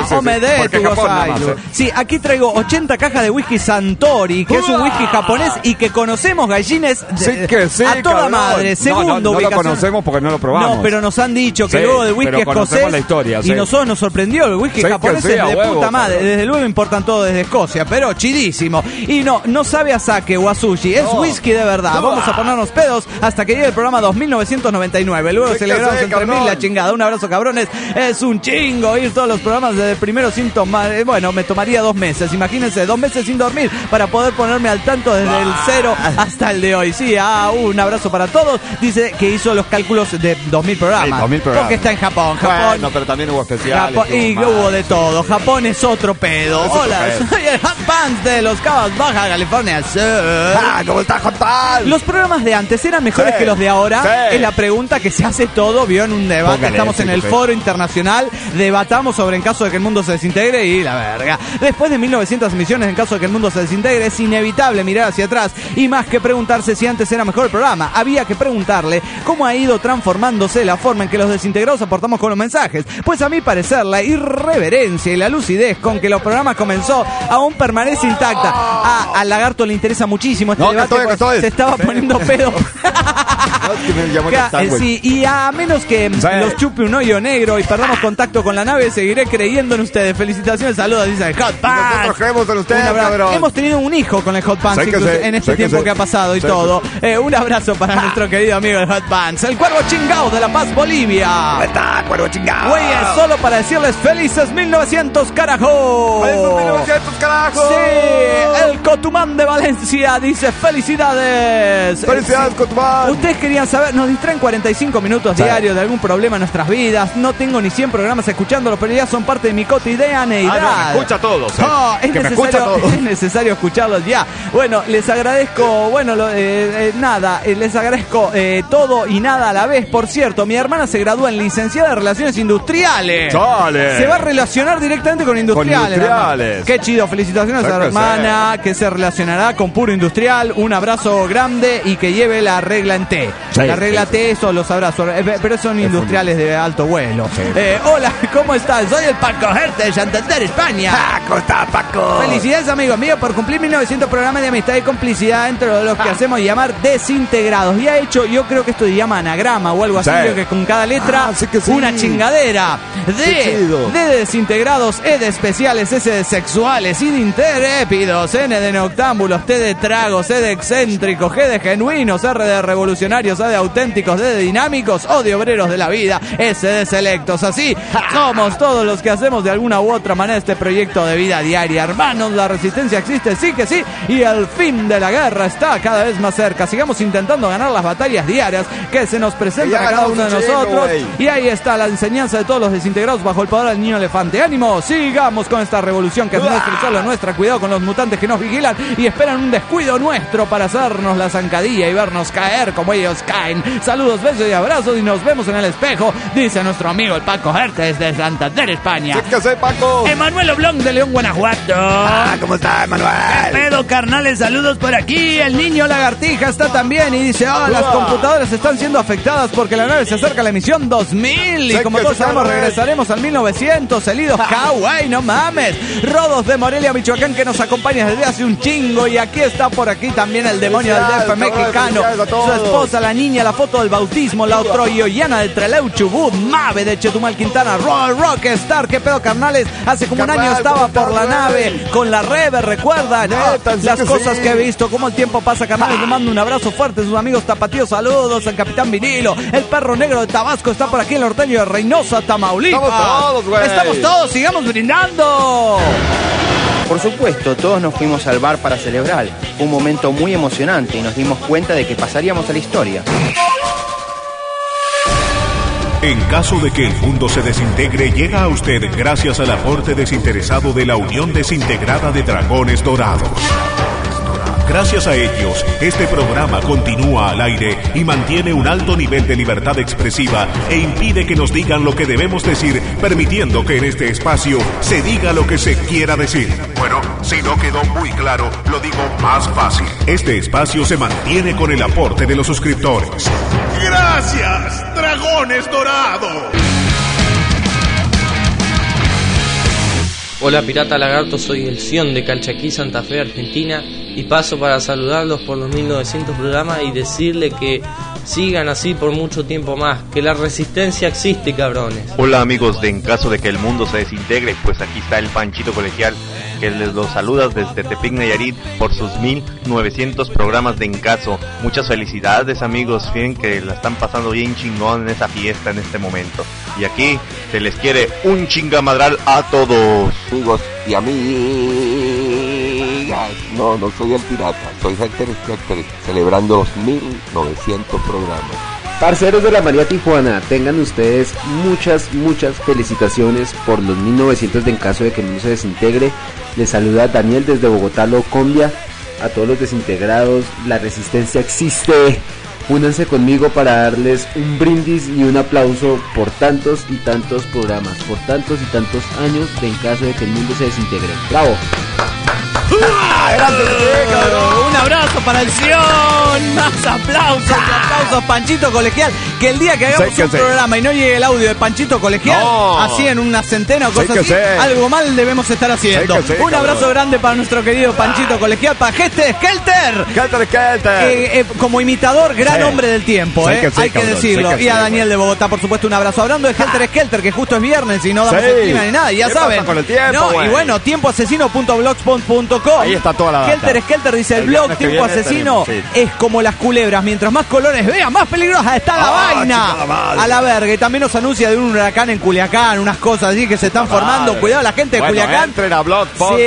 Sí, aquí traigo 80 cajas de whisky Santori, que es un whisky japonés y que conocemos, gallines, a toda cabrón. madre. Segunda no ubicación. lo conocemos porque no lo probamos. No, pero nos han dicho que luego del whisky escocés, la historia, y nosotros nos sorprendió, el whisky japonés es de puta madre. Cabrón. Desde luego importan todo desde Escocia, pero chidísimo. Y no sabe a sake o a sushi, es whisky de verdad. Vamos a ponernos pedos hasta que llegue el programa 2999. Luego celebramos el 3000, la chingada. Un abrazo, cabrones. Es un chingo ir todos los programas desde el primero sin tomar. Bueno, me tomaría 2 meses. Imagínense, 2 meses sin dormir para poder ponerme al tanto desde el 0 hasta el de hoy. Sí, un abrazo para todos. Dice que hizo los cálculos de 2000 programas. 2000 programas. Porque está en Japón. Bueno, pero también hubo especiales. Y hubo de todo. Japón es otro pedo. Hola, soy el Hot Pants de los Cabos Baja California Sur. ¿Cómo está Hot Pants? ¿Los programas de antes eran mejores que los de ahora? Es la pregunta que se hace todo. Vio en un debate. Estamos en el foro internacional. Debatamos sobre en caso de que el mundo se desintegre y la verga. Después de 1900 emisiones, en caso de que el mundo se desintegre, es inevitable mirar hacia atrás y más que preguntarse si antes era mejor el programa, había que preguntarle cómo ha ido transformándose la forma en que los desintegrados aportamos con los mensajes. Pues a mi parecer la irreverencia y la lucidez con que los programas comenzó aún permanece intacta. Al Lagarto le interesa muchísimo este debate. Se estaba poniendo pedo. Sí, y a menos que los chupe un hoyo negro y perdamos contacto con la nave, seguiré creyendo en ustedes. Felicitaciones, saludos, dice el Hot Pants. Nosotros creemos en ustedes, cabrón. Hemos tenido un hijo con el Hot Pants en este tiempo que ha pasado y todo. Un abrazo para nuestro querido amigo el Hot Pants. El Cuervo Chingao de La Paz, Bolivia. ¿Cómo está, Cuervo Chingao? Güey, es solo para decirles felices 1900, carajo. ¡Felices 1900, carajo! Sí, el Cotumán de Valencia dice felicidades. ¡Felicidades, Cotumán! Ustedes querían saber, nos distraen 45 minutos diarios de algún problema en nuestras vidas. No tengo ni 100 programas escuchándolos, pero ya son parte de mi cotidianeidad. No, me escucha todos. Es necesario escucharlos ya. Bueno, les agradezco, les agradezco todo y nada a la vez. Por cierto, mi hermana se gradúa en licenciada de Relaciones Industriales. ¡Chale! Se va a relacionar directamente con industriales. Qué chido, felicitaciones a la hermana que se relacionará con puro industrial. Un abrazo grande y que lleve la regla en T. La regla T, eso los abrazos, pero son industriales de alto vuelo. Hola, ¿cómo estás? Soy el Paco Gerte de Santander, España. ¿Cómo está, Paco? Felicidades, amigos míos, por cumplir 1900 programas de amistad y complicidad entre los que hacemos llamar desintegrados. Y ha hecho, yo creo que esto se llama anagrama o algo así, creo que con cada letra una chingadera. D de desintegrados, E de especiales, S de sexuales, I de intrépidos, N de noctámbulos, T de tragos, E de excéntricos, G de genuinos, R de revolucionarios, A de auténticos, D de dinámicos, O de obreros de la vida, S de selectos. Así somos todos los que hacemos de alguna u otra manera este proyecto de vida diaria. Hermanos, la resistencia existe, sí que sí, y el fin de la guerra está cada vez más cerca. Sigamos intentando ganar las batallas diarias que se nos presentan a cada uno de nosotros. Y ahí está la enseñanza de todos los desintegrados bajo el poder del niño elefante. ¡Ánimo! Sigamos con esta revolución que es nuestra y solo nuestra. Cuidado con los mutantes que nos vigilan y esperan un descuido nuestro para hacernos la zancadilla y vernos caer como ellos caen. Saludos, besos y abrazos y nos vemos en el espejo, dice nuestro amigo el Paco Hertes de Santander, España. ¿Qué haces, Paco? Emanuel Oblong de León, Guanajuato. ¿Cómo está, Emanuel? ¿Qué pedo, carnales? Saludos por aquí. El niño lagartija está también y dice, las computadoras están siendo afectadas porque la nave se acerca a la emisión 2000 y como todos sabemos regresaremos al 1900. El ido Hawái, no mames. Rodos de Morelia, Michoacán, que nos acompaña desde hace un chingo y aquí está por aquí también el demonio del DF mexicano. Su esposa, la Niña, La Foto del Bautismo, La Otroyoyana de Trelew, Chubut, Mave de Chetumal, Quintana, Rockstar, qué pedo, carnales. Hace como un año estaba por la nave con la Rebe, recuerdan las cosas que he visto, cómo el tiempo pasa, carnales. Le mando un abrazo fuerte a sus amigos tapatíos, saludos al Capitán Vinilo, el Perro Negro de Tabasco está por aquí, el norteño de Reynosa, Tamaulipas. Estamos todos, sigamos brindando. Por supuesto, todos nos fuimos al bar para celebrar. Fue un momento muy emocionante y nos dimos cuenta de que pasaríamos a la historia. En caso de que el mundo se desintegre, llega a usted gracias al aporte desinteresado de la Unión Desintegrada de Dragones Dorados. Gracias a ellos, este programa continúa al aire y mantiene un alto nivel de libertad expresiva e impide que nos digan lo que debemos decir, permitiendo que en este espacio se diga lo que se quiera decir. Bueno, si no quedó muy claro, lo digo más fácil. Este espacio se mantiene con el aporte de los suscriptores. ¡Gracias, Dragones Dorados! Hola Pirata Lagarto, soy el Sion de Calchaquí, Santa Fe, Argentina, y paso para saludarlos por los 1900 programas y decirle que sigan así por mucho tiempo más, que la resistencia existe, cabrones. Hola amigos de En Caso de que el Mundo se Desintegre, pues aquí está el Panchito Colegial, que les los saluda desde Tepic, Nayarit, por sus 1900 programas de En Caso. Muchas felicidades amigos, bien que la están pasando bien chingón en esa fiesta en este momento. Y aquí se les quiere un chingamadral a todos. Amigos y amigas, no soy el pirata, soy Héctor Skelter, celebrando los 1900 programas. Parceros de la María Tijuana, tengan ustedes muchas felicitaciones por los 1900 de En Caso de que el Mundo se Desintegre. Les saluda Daniel desde Bogotá, Locombia. A todos los desintegrados, la resistencia existe. Únanse conmigo para darles un brindis y un aplauso por tantos y tantos programas, por tantos y tantos años de En Caso de que el Mundo se Desintegre. ¡Bravo! Un abrazo para el Sion. Más aplausos, Panchito Colegial. Que el día que hagamos un programa y no llegue el audio de Panchito Colegial, así en una centena o cosas así, algo mal debemos estar haciendo. Un abrazo grande para nuestro querido Panchito Colegial, para Héctor Skelter. Como imitador, gran hombre del tiempo, hay que decirlo. Y a Daniel de Bogotá, por supuesto, un abrazo. Hablando de Héctor Skelter, que justo es viernes y no damos el clima ni nada, ya saben. Y bueno, tiempoasesino.blogspot.com. Ahí está toda la data. Skelter dice el blog Tiempo Asesino es como las culebras, mientras más colores vean, más peligrosa está la vaina. A la verga. Y también nos anuncia de un huracán en Culiacán, unas cosas así que se están formando. Cuidado la gente de Culiacán. Entren a blogspot.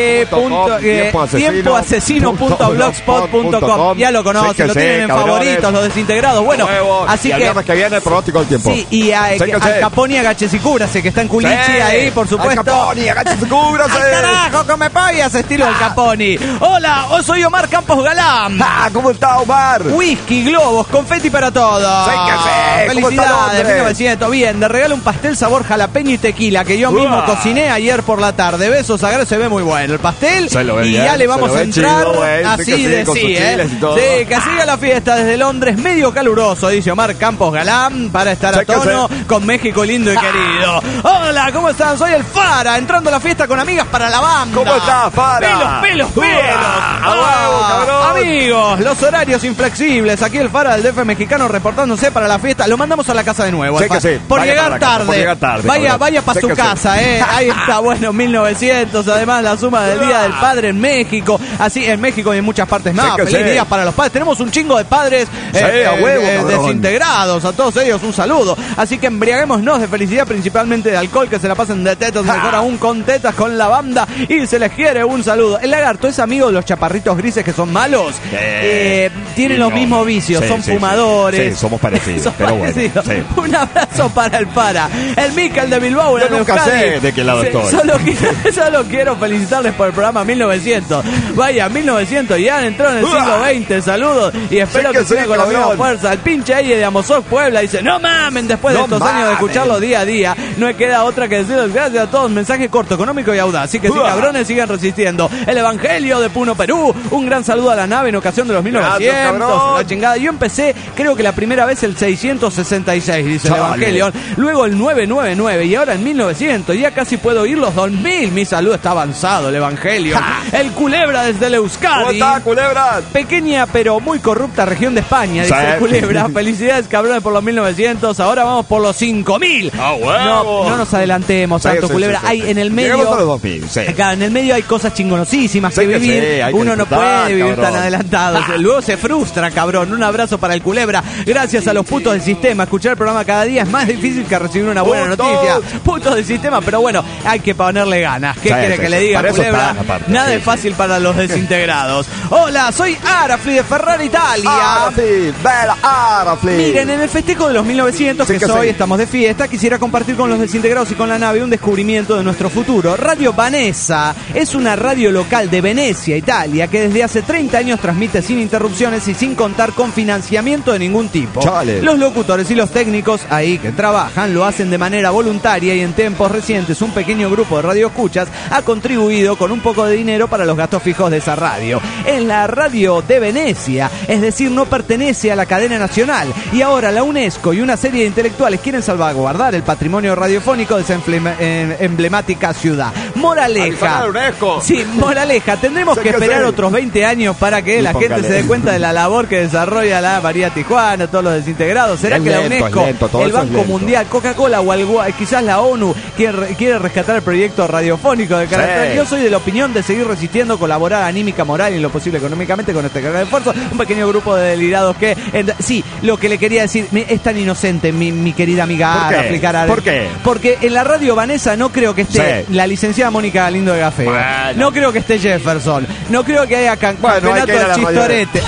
Tiempoasesino.blogspot.com. Ya lo conocen, lo tienen en favoritos, los desintegrados. Bueno, así que que viene el pronóstico del tiempo. Sí, y a Caponi agaches y cúbrase, que está en Culichi ahí, por supuesto. Caponi, agaches y cúbrase. ¡Al carajo, come pollas! Estilo del Caponi. Hola, soy Omar Campos Galán. ¿Cómo está Omar? Whisky, globos, confeti para todos. Felicidades, 1900. Bien, de regalo un pastel sabor jalapeño y tequila que yo mismo cociné ayer por la tarde. Besos, se ve muy bueno el pastel. Y ya le vamos a entrar así de sí, Sí, que siga la fiesta desde Londres, medio caluroso, dice Omar Campos Galán, para estar a tono con México lindo y querido. Hola, ¿cómo están? Soy el Fara, entrando a la fiesta con amigas para la banda. ¿Cómo estás, Fara? Pelos. Amigos, los horarios inflexibles. Aquí el Fara del DF mexicano reportándose para la fiesta. Lo mandamos a la casa de nuevo. Por llegar tarde. Vaya para su casa, Ahí está, bueno, 1900. Además, la suma del Día del Padre en México. Así, en México y en muchas partes más. Feliz día para los padres. Tenemos un chingo de padres desintegrados. A todos ellos, un saludo. Así que embriaguémonos de felicidad, principalmente de alcohol. Que se la pasen de tetas, mejor aún con tetas, con la banda. Y se les quiere un saludo. El Lagarto es amigo de los chaparritos grises que son malos. Tienen los mismos vicios, son fumadores. Sí, somos parecidos. Pero bueno. Un abrazo para el Para. El Mikel de Bilbao. Yo nunca sé de qué lado estoy. Solo quiero felicitarles por el programa 1900. Vaya, 1900 ya entró en el siglo XX. Saludos y espero que siga con la misma fuerza. El pinche Aye de Amozoc, Puebla, dice: no mamen, después de estos años de escucharlo día a día, no me queda otra que decirles gracias a todos. Mensaje corto, económico y audaz. Así que sí, cabrones, sigan resistiendo. El Evangelio de Puno, Perú. Un gran saludo a la nave en ocasión de los 1900. La chingada. Yo empecé, creo que la primera vez el 666, dice el Evangelio. Luego el 999 y ahora el 1900. Ya casi puedo oír los 2000. Mi salud está avanzado, el Evangelio. El Culebra desde el Euskadi. ¿Cómo está, Culebra? Pequeña pero muy corrupta región de España, dice el Culebra. Felicidades, cabrones, por los 1900. Ahora vamos por los 5000. No nos adelantemos tanto, Culebra. Hay en el medio. Llegamos a los 2000, acá, en el medio hay cosas chingonosísimas que vivir. Uno no puede vivir tan adelantado. Luego se frustra, cabrón. Un abrazo para el Culebra. Gracias a los putos del sistema. Escuchar el programa cada día es más difícil que recibir una buena noticia. Putos del sistema, pero bueno, hay que ponerle ganas. ¿Qué quiere que le diga, Culebra? Nada es fácil para los desintegrados. Hola, soy Arafli de Ferrari Italia. Arafli. Miren, en el festejo de los 1900 que hoy estamos de fiesta, quisiera compartir con los desintegrados y con la nave un descubrimiento de nuestro futuro. Radio Vanessa es una radio local de Venecia, Italia, que desde hace 30 años transmite sin interrupciones y sin contar con financiamiento de ningún tipo. Chale. Los locutores y los técnicos ahí que trabajan lo hacen de manera voluntaria y en tiempos recientes un pequeño grupo de radioescuchas ha contribuido con un poco de dinero para los gastos fijos de esa radio. Es la radio de Venecia, es decir, no pertenece a la cadena nacional. Y ahora la UNESCO y una serie de intelectuales quieren salvaguardar el patrimonio radiofónico de esa emblemática ciudad. Moraleja. Sí, moraleja. Tendremos que esperar otros 20 años para que la gente se dé cuenta de la labor que desarrolla la María Tijuana, todos los desintegrados. ¿Será que la UNESCO, el Banco Mundial, Coca-Cola o algo, quizás la ONU quiere rescatar el proyecto radiofónico de carácter? Yo soy de la opinión de seguir resistiendo, colaborar anímica, moral y en lo posible económicamente con este carga de esfuerzo. Un pequeño grupo de delirados que... sí, lo que le quería decir, es tan inocente mi querida amiga Ara, aplicar a... ¿Por qué? Porque en la radio Vanessa no creo que esté la licenciada Mónica Galindo de Gafé. No creo que esté Jefferson. No creo que haya campeonato de chistorete.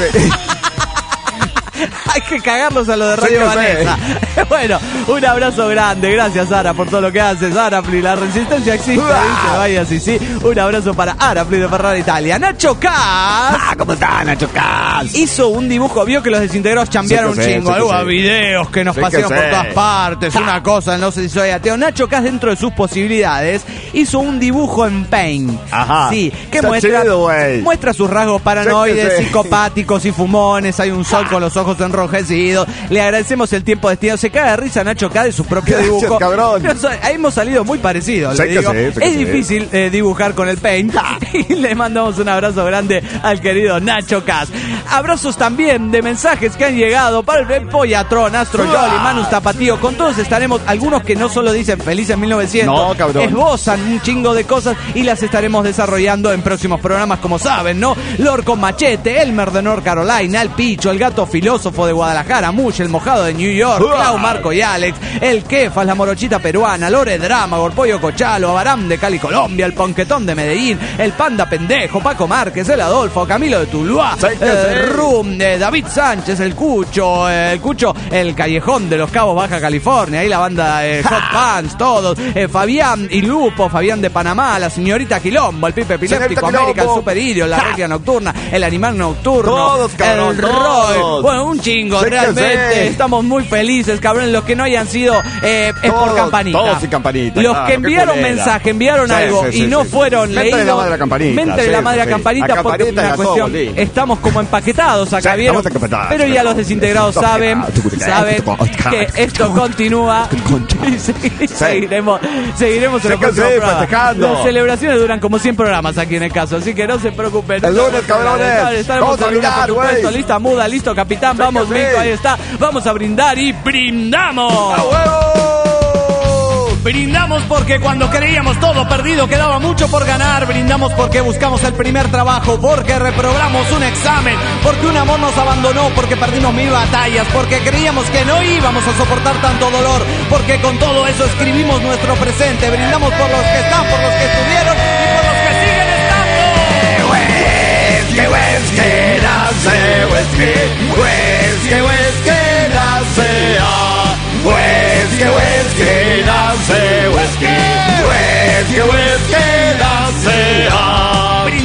Hay que cagarlos a lo de Radio Vanessa. Bueno, un abrazo grande. Gracias, Sara, por todo lo que haces. Arafli, la resistencia existe. Dice, vaya, sí. Un abrazo para Arafli de Ferrari Italia. Nacho Cas. ¿Cómo está, Nacho Cas? Hizo un dibujo. Vio que los desintegrados chambearon un chingo. Algunos videos que nos pasaron por todas partes. Una cosa, no sé si soy ateo. Nacho Cas, dentro de sus posibilidades, hizo un dibujo en Paint. Ajá. Sí, que muestra sus rasgos paranoides, psicopáticos y fumones. Hay un sol con los ojos enrojecidos. Le agradecemos el tiempo destinado. Se caga de risa Nacho K de su propio dibujo. Cabrón. Hemos salido muy parecidos. Le digo. Es difícil dibujar con el Paint. Y le mandamos un abrazo grande al querido Nacho K. Abrazos también de mensajes que han llegado para el Pollatrón, Astro Jolly, Manus Tapatío. Con todos estaremos, algunos que no solo dicen felices 1900, no, cabrón, esbozan un chingo de cosas y las estaremos desarrollando en próximos programas, como saben, ¿no? Lord con Machete, Elmer de North Carolina, El Picho, El Gato Filósofo de Guadalajara, Mush, El Mojado de New York, Clau, Marco y Alex, El Kefas, La Morochita Peruana, Lore Drama, Gorpollo Cochalo, Abaram de Cali, Colombia, El Ponquetón de Medellín, El Panda Pendejo, Paco Márquez, El Adolfo, Camilo de Tuluá, Rum, David Sánchez, El Cucho, El Callejón de los Cabos, Baja California, ahí la banda Hot Pants, todos, Fabián y Lupo, Fabián de Panamá, la señorita Quilombo, el Pipe Epiléptico, América, el Super Irio, la Regia Nocturna, el Animal Nocturno, todos, cabrón, el Roy, bueno, un chingo, realmente estamos muy felices, cabrón. Los que no hayan sido es por campanita. Todos y campanita. Los que enviaron mensaje, enviaron algo y no fueron leídos. Mente de la madre campanita. Mente de la madre campanita, porque una cuestión. Estamos como empaquetados acá, ¿vieron? Pero ya los desintegrados saben que esto continúa y seguiremos en los próximos programas. Las celebraciones duran como 100 programas aquí en el caso, así que no se preocupen. El lunes, cabrones. Estaremos a brindar, por supuesto. Lista muda, listo capitán, vamos listo, ahí está. Vamos a brindar y brindamos. Brindamos porque cuando creíamos todo perdido quedaba mucho por ganar. Brindamos porque buscamos el primer trabajo, porque reprobamos un examen, porque un amor nos abandonó, porque perdimos 1000 batallas, porque creíamos que no íbamos a soportar tanto dolor, porque con todo eso escribimos nuestro presente. Brindamos por los que están, por los que estuvieron y por los que siguen estando. Whisky, whisky, nace, whisky, whisky, whisky, nace, whisky, whisky, nace, whisky, whisky, whisky, nace. Brindamos porque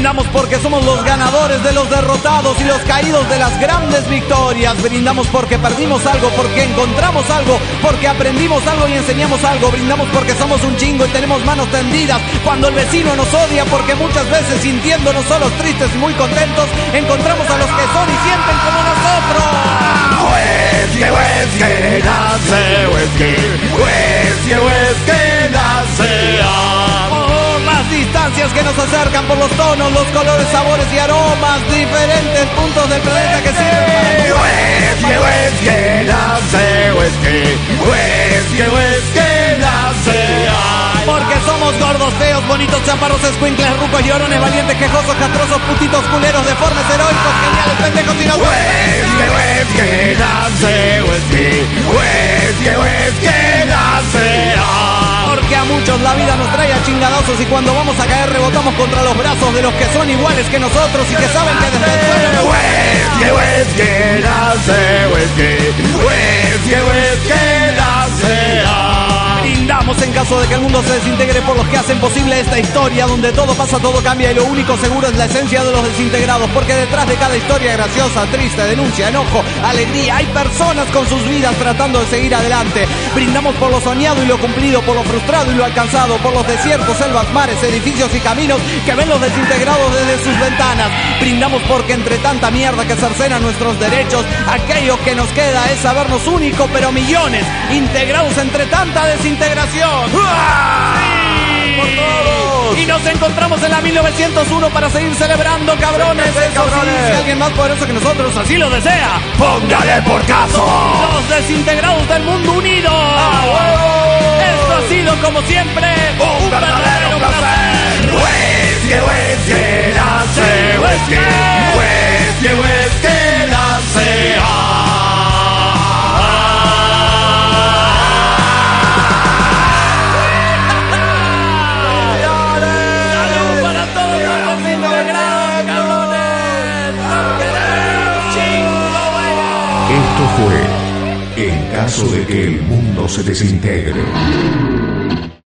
porque somos los ganadores de los derrotados y los caídos de las grandes victorias. Brindamos porque perdimos algo, porque encontramos algo, porque aprendimos algo y enseñamos algo. Brindamos porque somos un chingo y tenemos manos tendidas cuando el vecino nos odia, porque muchas veces sintiéndonos solos, tristes y muy contentos, encontramos a los que son y sienten como nosotros. Whisky, whisky, nace, whisky, whisky, whisky, nace. Por las distancias que nos acercan, por los tonos, los colores, sabores y aromas, diferentes puntos del planeta que sirven para... Whisky, nace, whisky, whisky, whisky, nace. Porque somos gordos, feos, bonitos, chaparros, escuincles, rucos, llorones, valientes, quejosos, castrosos, putitos, culeros, deformes, heroicos, geniales, pendejos y no... Whisky, whisky, nace, whisky, whisky, whisky, nace. Porque a muchos la vida nos trae a chingadazos y cuando vamos a caer rebotamos contra los brazos de los que son iguales que nosotros y que saben que desde el suelo... Whisky, whisky, nace, whisky, whisky, whisky, nace. Brindamos en caso de que el mundo se desintegre por los que hacen posible esta historia donde todo pasa, todo cambia y lo único seguro es la esencia de los desintegrados, porque detrás de cada historia graciosa, triste, denuncia, enojo, alegría, hay personas con sus vidas tratando de seguir adelante. Brindamos por lo soñado y lo cumplido, por lo frustrado y lo alcanzado, por los desiertos, selvas, mares, edificios y caminos que ven los desintegrados desde sus ventanas. Brindamos porque entre tanta mierda que cercena nuestros derechos, aquello que nos queda es sabernos único, pero millones integrados entre tanta desintegración. ¡Sí! ¡Por todos! Y nos encontramos en la 1901 para seguir celebrando, cabrones. Eso sí, si alguien más poderoso que nosotros así lo desea, póngale por caso. Los desintegrados del mundo unido. Esto ha sido como siempre un verdadero placer. Whisky, whisky, nace, whisky, whisky, whisky, nace. Esto fue En caso de que el mundo se desintegre.